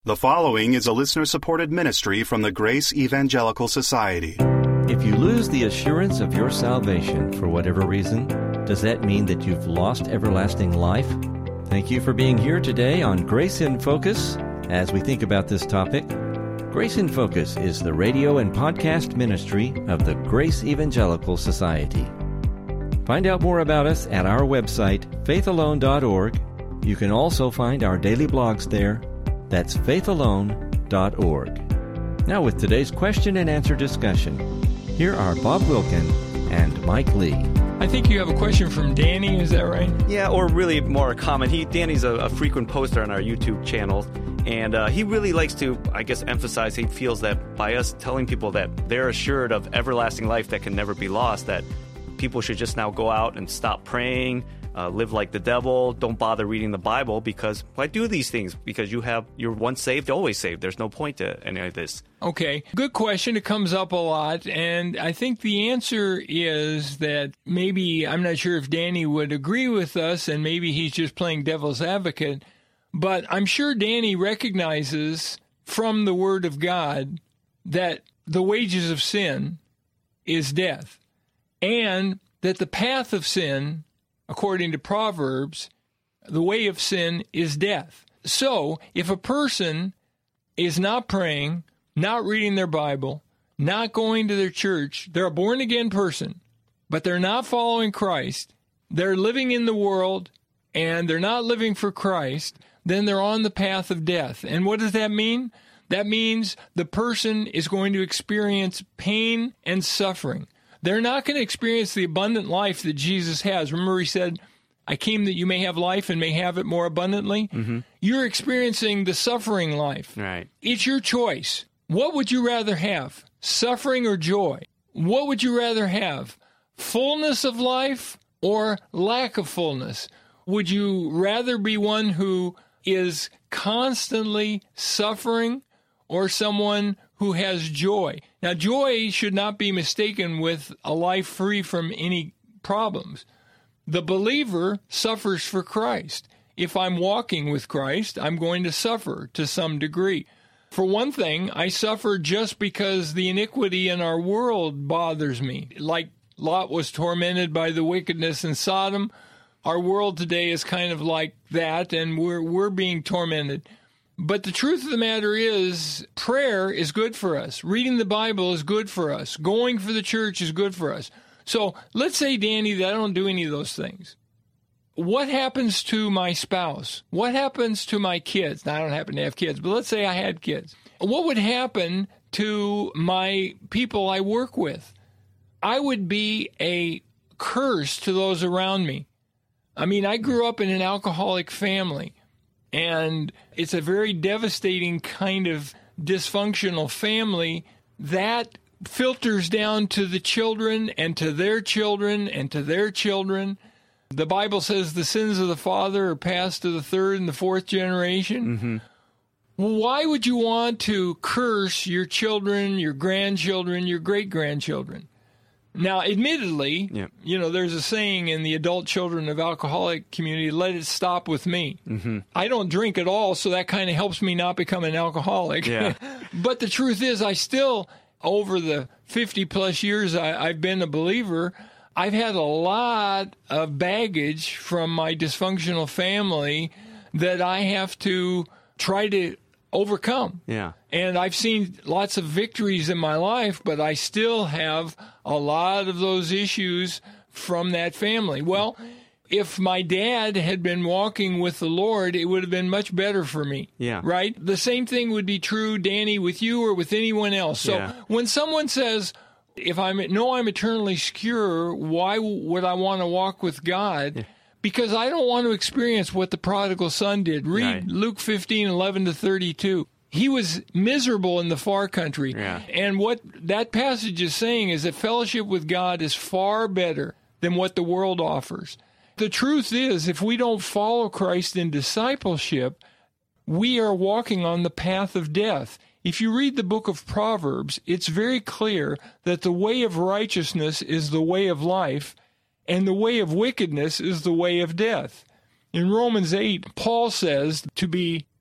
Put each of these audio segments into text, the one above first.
The following is a listener-supported ministry from the Grace Evangelical Society. If you lose the assurance of your salvation for whatever reason, does that mean that you've lost everlasting life? Thank you for being here today on Grace in Focus as we think about this topic. Grace in Focus is the radio and podcast ministry of the Grace Evangelical Society. Find out more about us at our website, faithalone.org. You can also find our daily blogs there. That's faithalone.org. Now with today's question and answer discussion, here are Bob Wilkin and Mike Lee. I think you have a question from Danny, is that right? Yeah, or really more a comment. Danny's a frequent poster on our YouTube channel, and he really likes to, emphasize, he feels that by us telling people that they're assured of everlasting life that can never be lost, that people should just now go out and stop praying, live like the devil, don't bother reading the Bible, because why do these things? Because you're once saved, always saved. There's no point to any of this. Okay, good question. It comes up a lot, and I think the answer is that maybe, I'm not sure if Danny would agree with us, and maybe he's just playing devil's advocate, but I'm sure Danny recognizes from the Word of God that the wages of sin is death, and that the path of sin, according to Proverbs, the way of sin is death. So, if a person is not praying, not reading their Bible, not going to their church, they're a born-again person, but they're not following Christ, they're living in the world, and they're not living for Christ, then they're on the path of death. And what does that mean? That means the person is going to experience pain and suffering. They're not going to experience the abundant life that Jesus has. Remember, he said, I came that you may have life and may have it more abundantly. Mm-hmm. You're experiencing the suffering life. Right. It's your choice. What would you rather have, suffering or joy? What would you rather have, fullness of life or lack of fullness? Would you rather be one who is constantly suffering or someone who has joy? Now, joy should not be mistaken with a life free from any problems. The believer suffers for Christ. If I'm walking with Christ, I'm going to suffer to some degree. For one thing, I suffer just because the iniquity in our world bothers me. Like Lot was tormented by the wickedness in Sodom, our world today is kind of like that, and we're being tormented. But the truth of the matter is, prayer is good for us. Reading the Bible is good for us. Going for the church is good for us. So let's say, Danny, that I don't do any of those things. What happens to my spouse? What happens to my kids? Now, I don't happen to have kids, but let's say I had kids. What would happen to my people I work with? I would be a curse to those around me. I mean, I grew up in an alcoholic family. And it's a very devastating kind of dysfunctional family that filters down to the children and to their children and to their children. The Bible says the sins of the father are passed to the third and the fourth generation. Mm-hmm. Well, why would you want to curse your children, your grandchildren, your great-grandchildren? Now, admittedly, there's a saying in the adult children of alcoholic community, let it stop with me. Mm-hmm. I don't drink at all, so that kind of helps me not become an alcoholic. Yeah. But the truth is, I still, over the 50-plus years I've been a believer, I've had a lot of baggage from my dysfunctional family that I have to try to overcome. Yeah. And I've seen lots of victories in my life, but I still have a lot of those issues from that family. Well, if my dad had been walking with the Lord, it would have been much better for me. Yeah. Right? The same thing would be true, Danny, with you or with anyone else. So when someone says, if I'm eternally secure, why would I want to walk with God? Yeah. Because I don't want to experience what the prodigal son did. Read Luke 15:11-32. He was miserable in the far country. Yeah. And what that passage is saying is that fellowship with God is far better than what the world offers. The truth is, if we don't follow Christ in discipleship, we are walking on the path of death. If you read the book of Proverbs, it's very clear that the way of righteousness is the way of life, and the way of wickedness is the way of death. In Romans 8, Paul says to be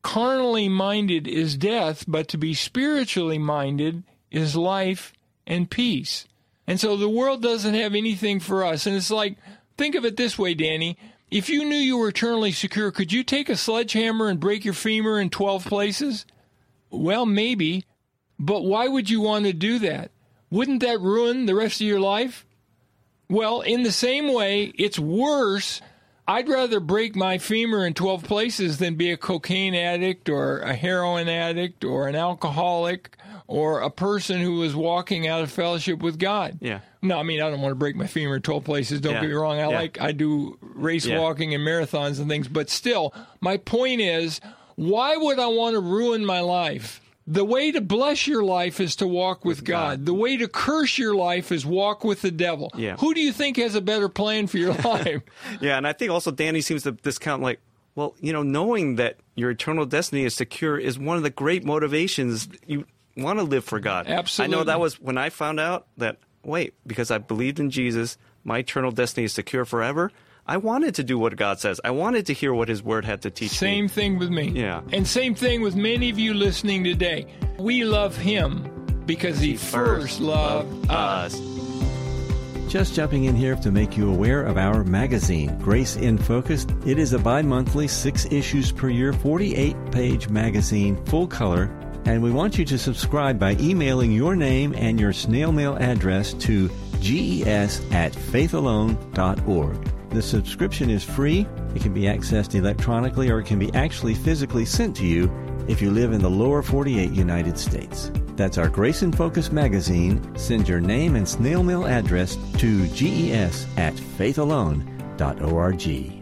carnally minded is death, but to be spiritually minded is life and peace. And so the world doesn't have anything for us. And it's like, think of it this way, Danny. If you knew you were eternally secure, could you take a sledgehammer and break your femur in 12 places? Well, maybe. But why would you want to do that? Wouldn't that ruin the rest of your life? Well, in the same way, it's worse. I'd rather break my femur in 12 places than be a cocaine addict or a heroin addict or an alcoholic or a person who is walking out of fellowship with God. Yeah. No, I mean, I don't want to break my femur in 12 places. Don't get me wrong. I do race walking and marathons and things. But still, my point is, why would I want to ruin my life? The way to bless your life is to walk with God. The way to curse your life is walk with the devil. Yeah. Who do you think has a better plan for your life? Yeah, and I think also Danny seems to discount, like, well, knowing that your eternal destiny is secure is one of the great motivations. You want to live for God. Absolutely. I know that was when I found out that, wait, because I believed in Jesus, my eternal destiny is secure forever. I wanted to do what God says. I wanted to hear what His Word had to teach me. Same thing with me. Yeah. And same thing with many of you listening today. We love Him because He first loved us. Just jumping in here to make you aware of our magazine, Grace in Focus. It is a bi-monthly, 6 issues per year, 48-page magazine, full color. And we want you to subscribe by emailing your name and your snail mail address to ges@faithalone.org. The subscription is free. It can be accessed electronically or it can be actually physically sent to you if you live in the lower 48 United States. That's our Grace in Focus magazine. Send your name and snail mail address to ges@faithalone.org.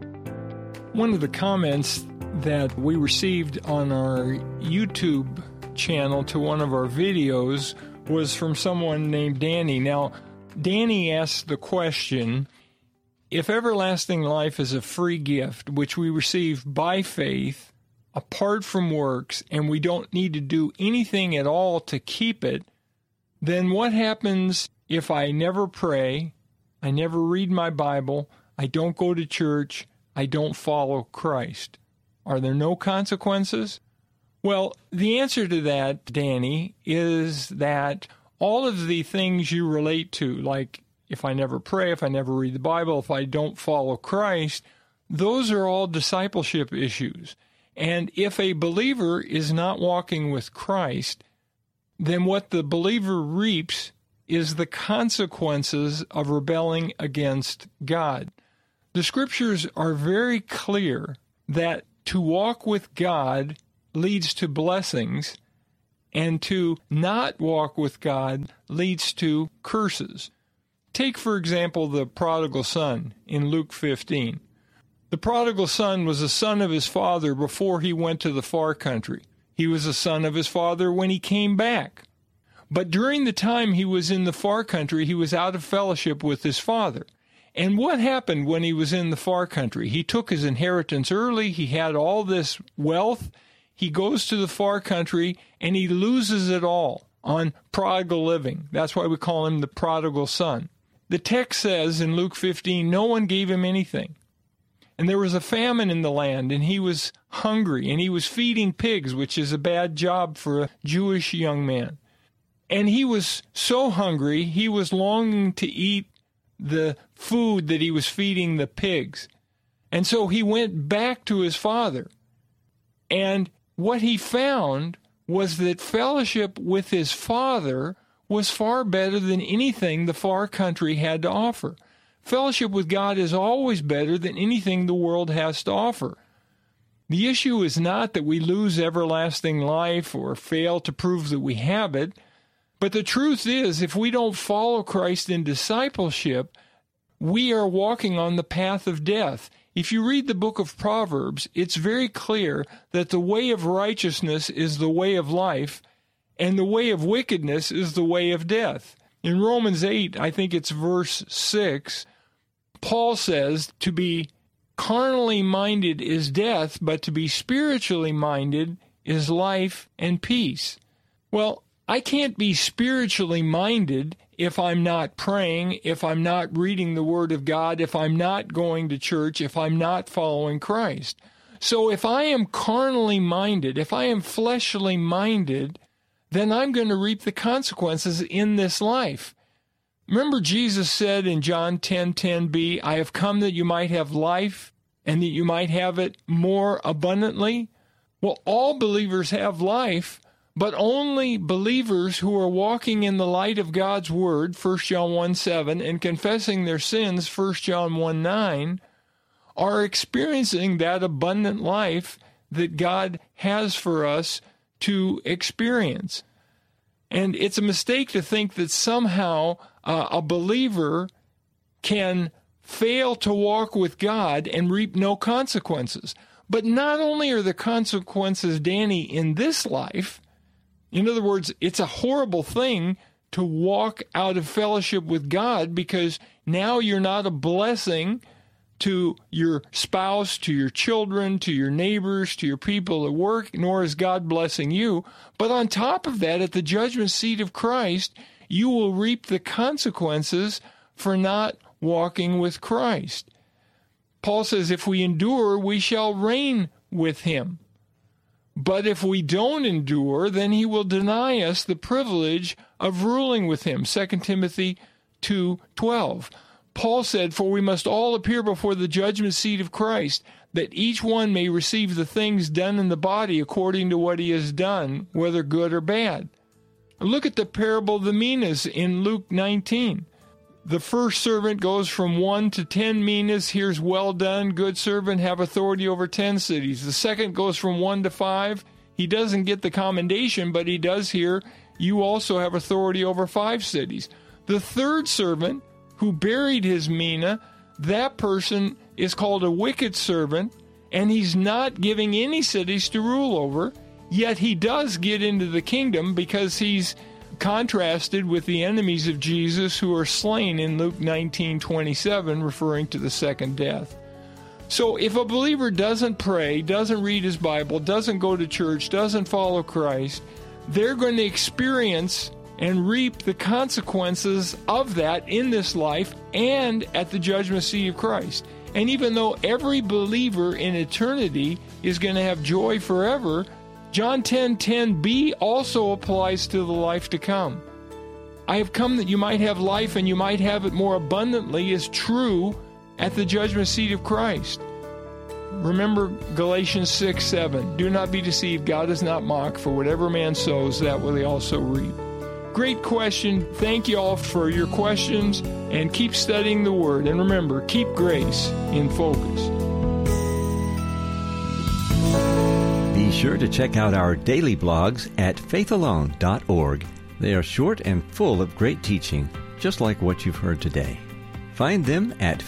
One of the comments that we received on our YouTube channel to one of our videos was from someone named Danny. Now, Danny asked the question, if everlasting life is a free gift, which we receive by faith, apart from works, and we don't need to do anything at all to keep it, then what happens if I never pray, I never read my Bible, I don't go to church, I don't follow Christ? Are there no consequences? Well, the answer to that, Danny, is that all of the things you relate to, like if I never pray, if I never read the Bible, if I don't follow Christ, those are all discipleship issues. And if a believer is not walking with Christ, then what the believer reaps is the consequences of rebelling against God. The Scriptures are very clear that to walk with God leads to blessings, and to not walk with God leads to curses. Take, for example, the prodigal son in Luke 15. The prodigal son was a son of his father before he went to the far country. He was a son of his father when he came back. But during the time he was in the far country, he was out of fellowship with his father. And what happened when he was in the far country? He took his inheritance early. He had all this wealth. He goes to the far country, and he loses it all on prodigal living. That's why we call him the prodigal son. The text says in Luke 15, no one gave him anything. And there was a famine in the land, and he was hungry, and he was feeding pigs, which is a bad job for a Jewish young man. And he was so hungry, he was longing to eat the food that he was feeding the pigs. And so he went back to his father. And what he found was that fellowship with his father was far better than anything the far country had to offer. Fellowship with God is always better than anything the world has to offer. The issue is not that we lose everlasting life or fail to prove that we have it, but the truth is, if we don't follow Christ in discipleship, we are walking on the path of death. If you read the book of Proverbs, it's very clear that the way of righteousness is the way of life, and the way of wickedness is the way of death. In Romans 8, I think it's verse 6, Paul says, to be carnally minded is death, but to be spiritually minded is life and peace. Well, I can't be spiritually minded if I'm not praying, if I'm not reading the Word of God, if I'm not going to church, if I'm not following Christ. So if I am carnally minded, if I am fleshly minded, then I'm going to reap the consequences in this life. Remember, Jesus said in John 10:10b, I have come that you might have life and that you might have it more abundantly. Well, all believers have life, but only believers who are walking in the light of God's Word, 1 John 1:7, and confessing their sins, 1 John 1:9, are experiencing that abundant life that God has for us to experience. And it's a mistake to think that somehow a believer can fail to walk with God and reap no consequences. But not only are the consequences, Danny, in this life, in other words, it's a horrible thing to walk out of fellowship with God, because now you're not a blessing to your spouse, to your children, to your neighbors, to your people at work, nor is God blessing you. But on top of that, at the judgment seat of Christ, you will reap the consequences for not walking with Christ. Paul says, if we endure, we shall reign with him. But if we don't endure, then he will deny us the privilege of ruling with him. 2 Timothy 2:12. Paul said, for we must all appear before the judgment seat of Christ, that each one may receive the things done in the body according to what he has done, whether good or bad. Look at the parable of the minas in Luke 19. The first servant goes from 1 to 10 minas. Here's well done, good servant, have authority over 10 cities. The second goes from 1 to 5. He doesn't get the commendation, but he does hear, you also have authority over 5 cities. The third servant, who buried his mina, that person is called a wicked servant, and he's not giving any cities to rule over, yet he does get into the kingdom because he's contrasted with the enemies of Jesus who are slain in Luke 19:27, referring to the second death. So if a believer doesn't pray, doesn't read his Bible, doesn't go to church, doesn't follow Christ, they're going to experience and reap the consequences of that in this life and at the judgment seat of Christ. And even though every believer in eternity is going to have joy forever, John 10:10b also applies to the life to come. I have come that you might have life and you might have it more abundantly is true at the judgment seat of Christ. Remember Galatians 6:7. Do not be deceived, God is not mocked, for whatever man sows, that will he also reap. Great question. Thank you all for your questions, and keep studying the Word. And remember, keep grace in focus. Be sure to check out our daily blogs at faithalone.org. They are short and full of great teaching, just like what you've heard today. Find them at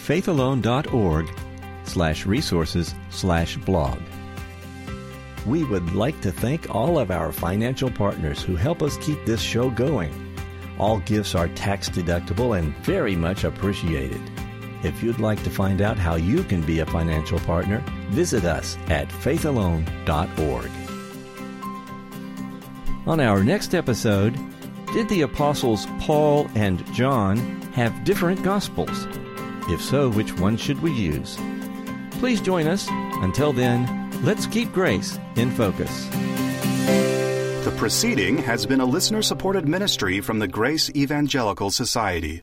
faithalone.org/resources/blog. We would like to thank all of our financial partners who help us keep this show going. All gifts are tax deductible and very much appreciated. If you'd like to find out how you can be a financial partner, visit us at faithalone.org. On our next episode, did the apostles Paul and John have different gospels? If so, which one should we use? Please join us. Until then, let's keep grace in focus. The proceeding has been a listener-supported ministry from the Grace Evangelical Society.